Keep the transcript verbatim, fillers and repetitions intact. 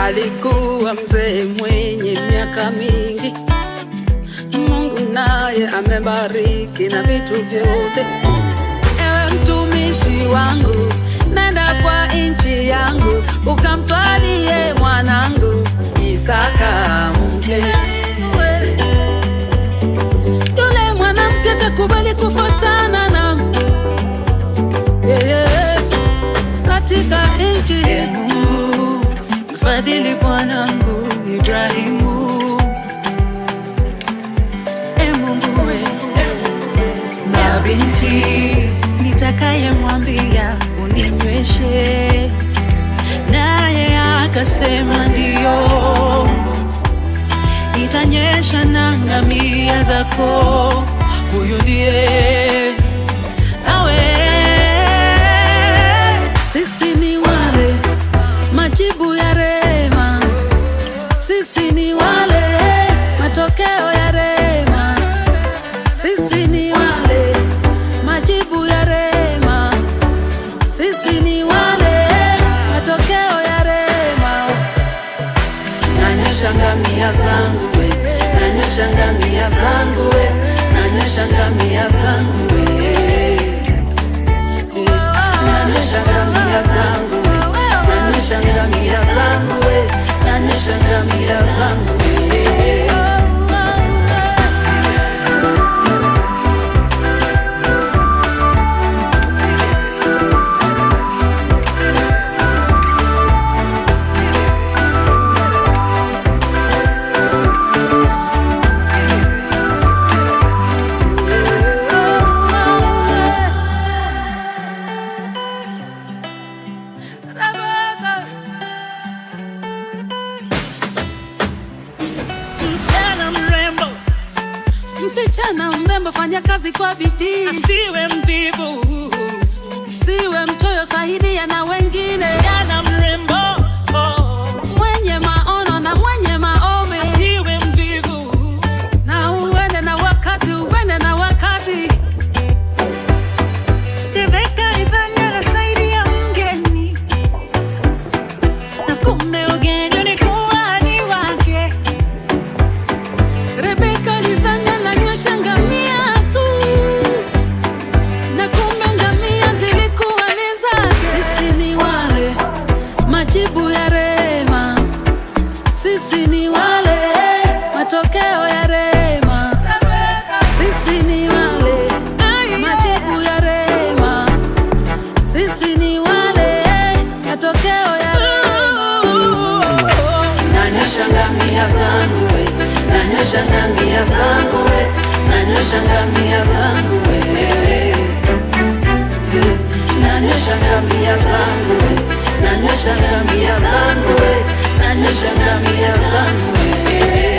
alikuwa mzee mwenye miaka mingi. Mungu naye amebariki na vitu vyote. Ewe mtumishi wangu, nenda kwa nchi yangu, ukamtwalie mwanangu Isaka mke. Yule mwanamke takubali kufuatana na yeah, yeah, katika nchi. E Mungu, mfadhili bwanangu Ibrahimu. E Mungu we, na binti nitakaye mwambia uninyweshe, naye akasema ndio, nitanyesha na ngamia zako. Huyu ndiye awe. Sisi ni wale majibu ya rehema, sisi ni wale matokeo ya rehema, sisi ni wale majibu ya rehema, sisi ni wale matokeo ya rehema. Nanyosha ngamia zangu we, nanyosha ngamia zangu we, nanyosha ngamia zangu we, nanyosha ngamia zangu we, nanyosha ngamia zangu we, nanyosha ngamia zangu we. Msichana mrembo, Msichana mrembo, fanya kazi kwa bidii, asiwe mvivu, siwe mchoyo, saidia na wengine. msichana mrembo, oh, Mwenye maono na mwenye maombi, asiwe mvivu, na uende na wakati, uende na wakati. Rebeka idhani anasaidia mgeni, na kumbe ugeni ulikuwa ni wake. Rebeka lidhani ananywesha ngamia tu, na kumbe ngamia zilikuwa ni zake. Sisi ni wale majibu ya rehema, sisi ni wale matokeo ya rehema, sisi ni wale majibu ya rehema, sisi ni wale matokeo ya rehema. Nanyosha ngamia zangu we, nanyosha ngamia zangu we, nanyosha ngamia zangu we, nanyosha ngamia zangu we, nanyosha ngamia zangu we, nanyosha ngamia zangu we.